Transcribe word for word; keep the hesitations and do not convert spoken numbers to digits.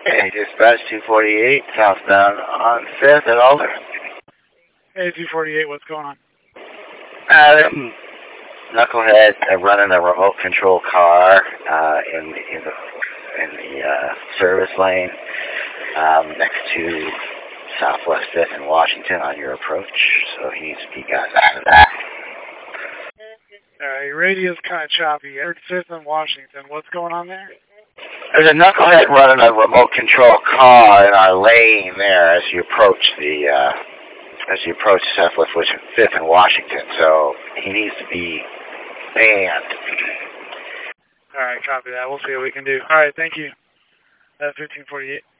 Hey, dispatch two forty-eight, southbound on fifth and Alder. Hey, two forty-eight, what's going on? Adam, knucklehead uh, running a remote control car uh, in, in the, in the uh, service lane um, next to Southwest fifth and Washington on your approach, so he needs to be gotten out of that. Alright, your radio's kind of choppy. fifth and Washington, what's going on there? There's a knucklehead running a remote control car in our lane there as you approach the uh, as you approach Southwest fifth and Washington, so he needs to be banned. Alright, copy that. We'll see what we can do. Alright, thank you. Uh, fifteen forty-eight.